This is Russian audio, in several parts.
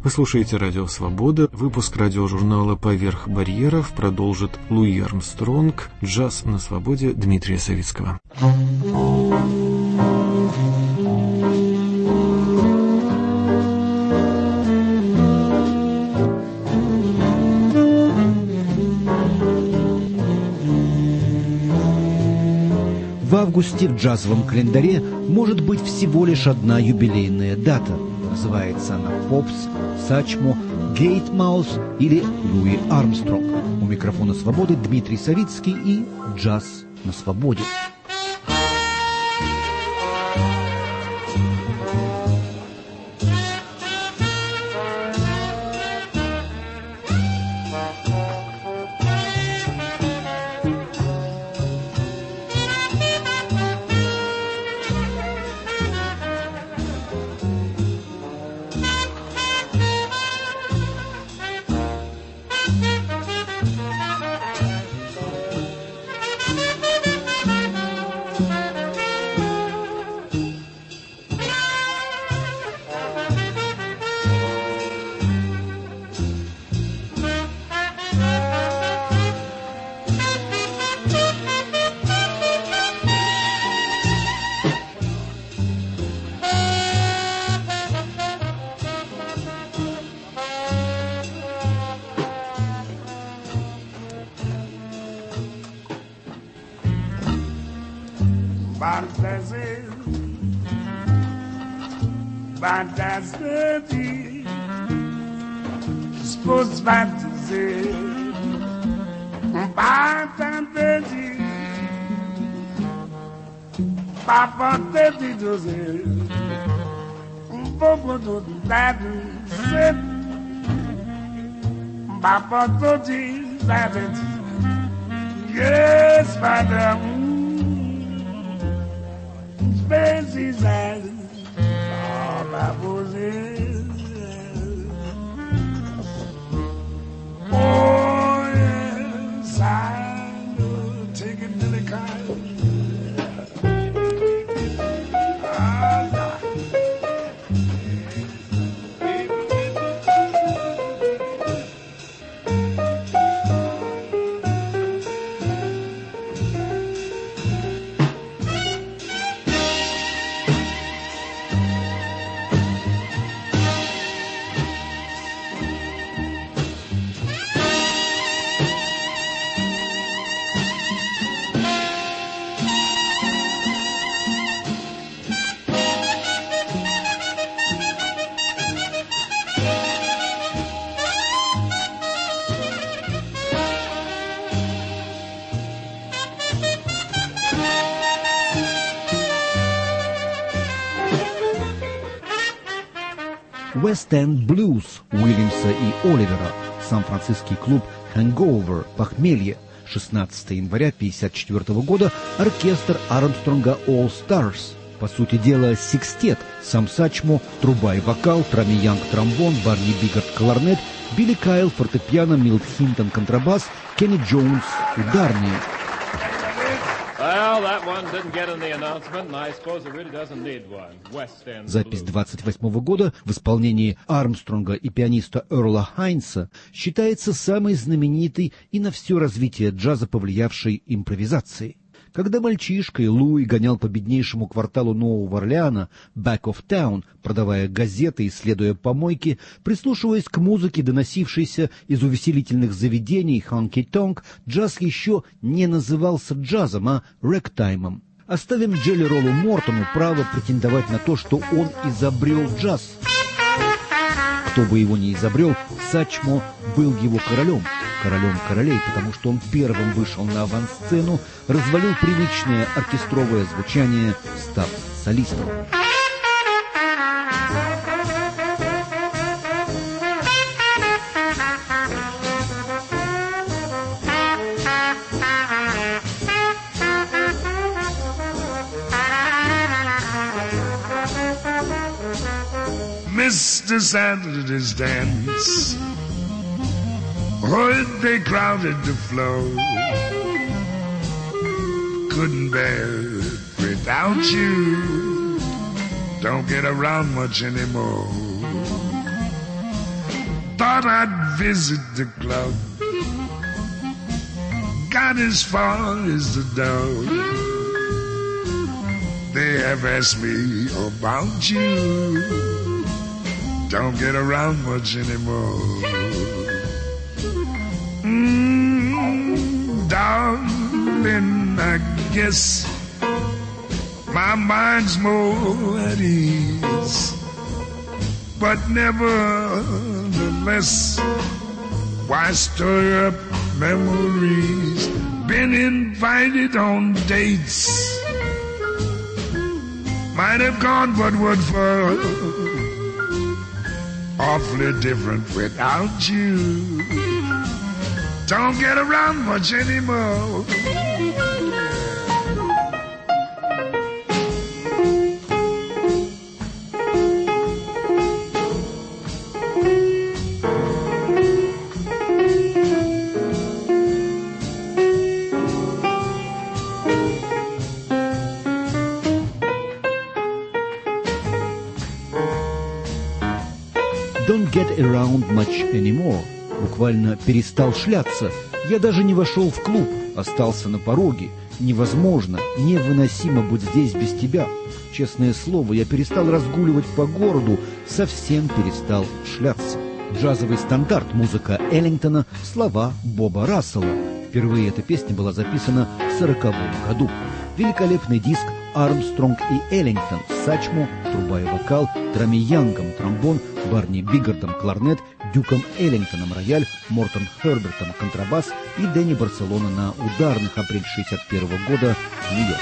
Вы слушаете «Радио Свобода». Выпуск радиожурнала «Поверх барьеров» продолжит Луи Армстронг. Джаз на свободе Дмитрия Савицкого. В августе в джазовом календаре может быть всего лишь одна юбилейная дата. Называется она «Попс», «Сачмо», «Гейтмаус» или «Луи Армстронг». У микрофона «Свободы» Дмитрий Савицкий и «Джаз на свободе». Fantasy, sports fantasy, fantasy, papa teddy does it, bobo do that sit, papa teddy that it, yes, madam, space is that. Oh, yes, I know. Take it to the car. West End Blues Уильямса и Оливера, сан-франциский клуб Hangover, похмелье, 16 января 1954 года, оркестр Армстронга All Stars. По сути дела, секстет: Сам Сачмо, труба и вокал, Трами Янг тромбон, Барни Бигард кларнет, Билли Кайл фортепиано, Милт Хинтон контрабас, Кенни Джонс ударные. Запись 28 года в исполнении Армстронга и пианиста Эрла Хайнса считается самой знаменитой и на все развитие джаза повлиявшей импровизацией. Когда мальчишкой Луи гонял по беднейшему кварталу Нового Орлеана, Back of Town, продавая газеты и следуя помойке, прислушиваясь к музыке, доносившейся из увеселительных заведений хонки-тонк, джаз еще не назывался джазом, а рэктаймом. Оставим Джелли Роллу Мортону право претендовать на то, что он изобрел джаз. Кто бы его ни изобрел, Сачмо был его королем. Королем королей, потому что он первым вышел на авансцену, развалил привычное оркестровое звучание, став солистом. Mr. Sanders dance. Oh, they crowded the floor. Couldn't bear it without you. Don't get around much anymore. thought I'd visit the club. Got as far as the door. They have asked me about you. Don't get around much anymore. Darling, I guess my mind's more at ease. But nevertheless, why stir up memories? Been invited on dates. Might have gone, but what for? Awfully different without you. Don't get around much anymore. Don't get around much anymore. Буквально перестал шляться. Я даже не вошел в клуб, остался на пороге. Невозможно, невыносимо быть здесь без тебя. Честное слово, я перестал разгуливать по городу, совсем перестал шляться. Джазовый стандарт, музыка Эллингтона, слова Боба Рассела. Впервые эта песня была записана в 1940 году. Великолепный диск Армстронг и Эллингтон, Сачмо, труба и вокал, Трамми Янгом, тромбон, Барни Биггардом, кларнет, Дюком Эллингтоном, рояль, Мортон Хербертом, контрабас и Дэнни Барселона на ударных, апрель 1961 года, Нью-Йорк.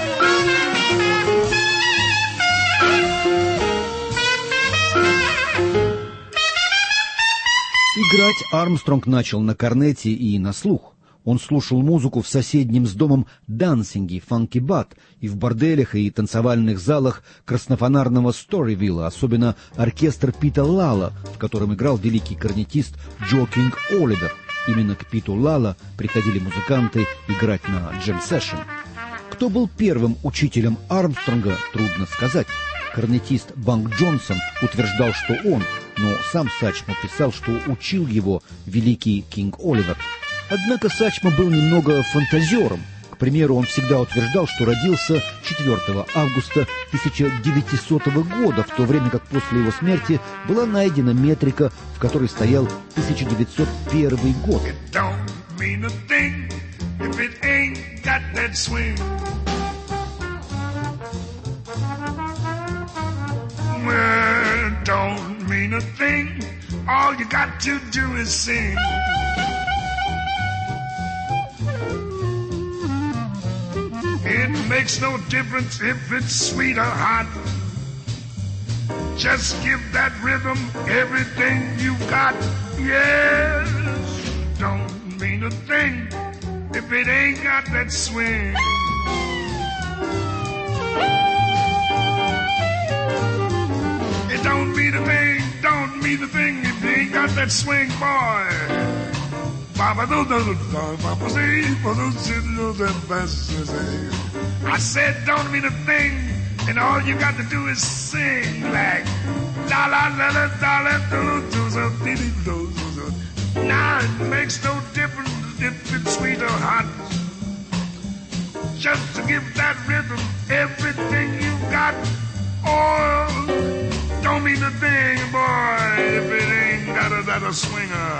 Играть Армстронг начал на корнете и на слух. Он слушал музыку в соседнем с домом дансинге, фанки-бат, и в борделях и танцевальных залах краснофонарного Сторивилла, особенно оркестр Пита Лала, в котором играл великий корнетист Джо Кинг Оливер. Именно к Питу Лала приходили музыканты играть на джем-сэшн. Кто был первым учителем Армстронга, трудно сказать. Корнетист Банк Джонсон утверждал, что он, но сам Сачмо писал, что учил его великий Кинг Оливер. Однако Сачмо был немного фантазером. К примеру, он всегда утверждал, что родился 4 августа 1900 года, в то время как после его смерти была найдена метрика, в которой стоял 1901 год. It makes no difference if it's sweet or hot. Just give that rhythm everything you got. Yes, don't mean a thing if it ain't got that swing. It don't mean a thing, don't mean a thing if it ain't got that swing, boy. I said don't mean a thing, and all you got to do is sing like la la la la la la do. Now it makes no difference if it's sweet or hot. Just to give that rhythm everything you got. Oh, don't mean a thing, boy, if it ain't got a swinger.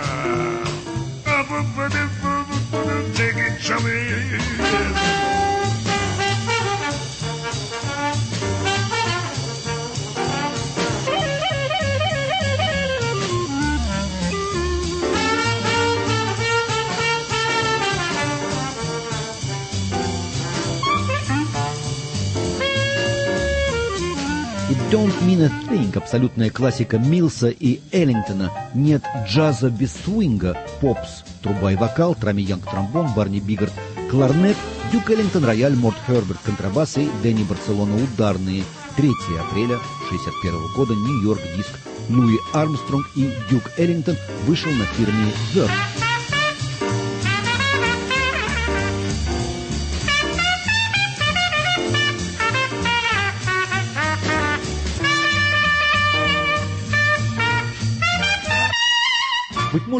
Take it, chummy. It don't mean a thing, абсолютная классика Милса и Эллингтона. Нет джаза без свинга. Попс, труба и вокал, Трамми Янг, тромбон, Барни Биггард, кларнет, Дюк Эллингтон, рояль, Морт Херберт, контрабас и Дэнни Барселона, ударные. 3 апреля 1961 года, Нью-Йорк, диск Луи Армстронг и Дюк Эллингтон вышел на фирме Verve.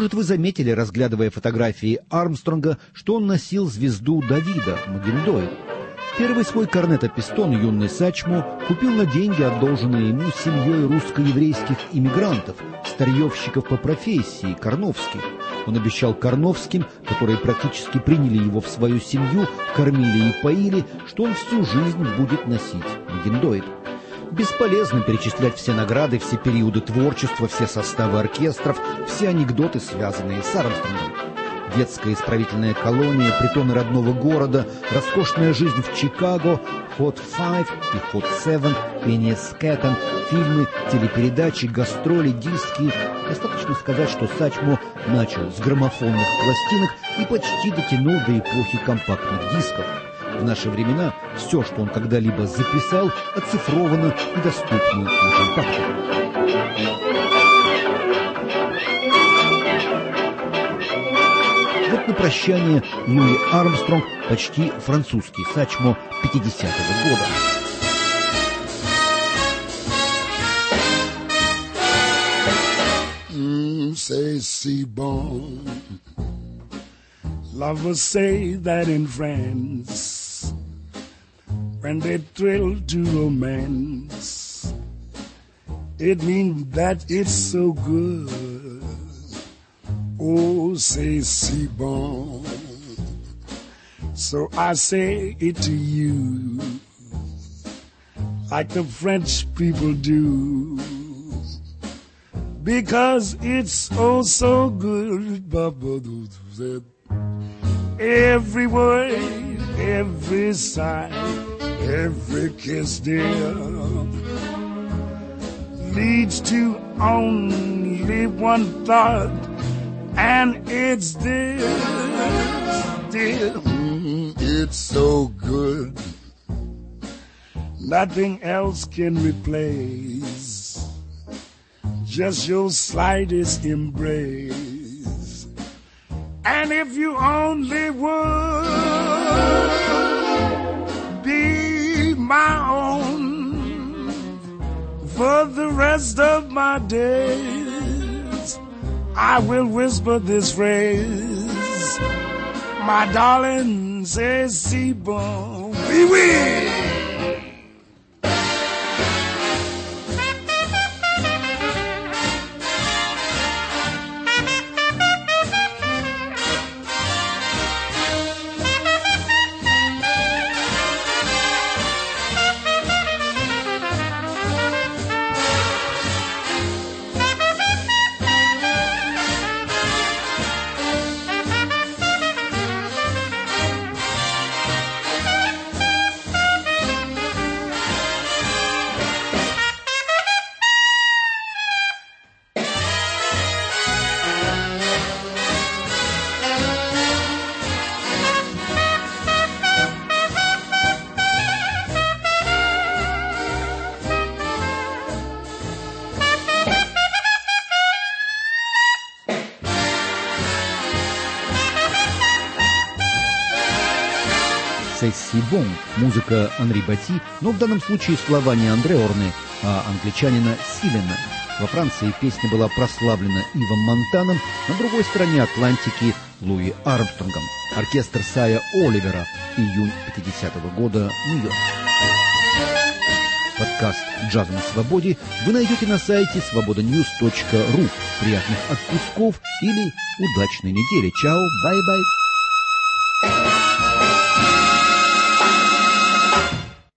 Может, вы заметили, разглядывая фотографии Армстронга, что он носил звезду Давида, Магендой. Первый свой корнет-пистон юный Сачмо купил на деньги, одолженные ему семьей русско-еврейских иммигрантов, старьевщиков по профессии, Карновских. Он обещал Карновским, которые практически приняли его в свою семью, кормили и поили, что он всю жизнь будет носить Магендоид. Бесполезно перечислять все награды, все периоды творчества, все составы оркестров, все анекдоты, связанные с Армстронгом. Детская исправительная колония, притоны родного города, роскошная жизнь в Чикаго, Hot 5 и Hot 7, пение Скэттон, фильмы, телепередачи, гастроли, диски. Достаточно сказать, что Сачмо начал с граммофонных пластинок и почти дотянул до эпохи компактных дисков. В наши времена все, что он когда-либо записал, оцифровано и доступно на компакте. Вот на прощание Луи Армстронг, почти французский Сачмо 50-го года. Say, c'est bon. Lovers say that in France, when they thrill to romance, it means that it's so good. Oh, say, c'est bon. So I say it to you, like the French people do, because it's oh so good. Every word, every sigh, every kiss, dear, leads to only one thought, and it's this, dear. It's so good, nothing else can replace just your slightest embrace. And if you only would be my own for the rest of my days, I will whisper this phrase, my darling, says c'est bon, oui, oui. Сибон, музыка Анри Бати, но в данном случае слова не Андре Орне, а англичанина Силена. Во Франции песня была прославлена Ивом Монтаном, на другой стороне Атлантики Луи Армстронгом. Оркестр Сая Оливера, июнь 50-го года, Нью-Йорк. Подкаст «Джаз на свободе» вы найдете на сайте svobodanews.ru. Приятных отпусков или удачной недели. Чао, бай-бай.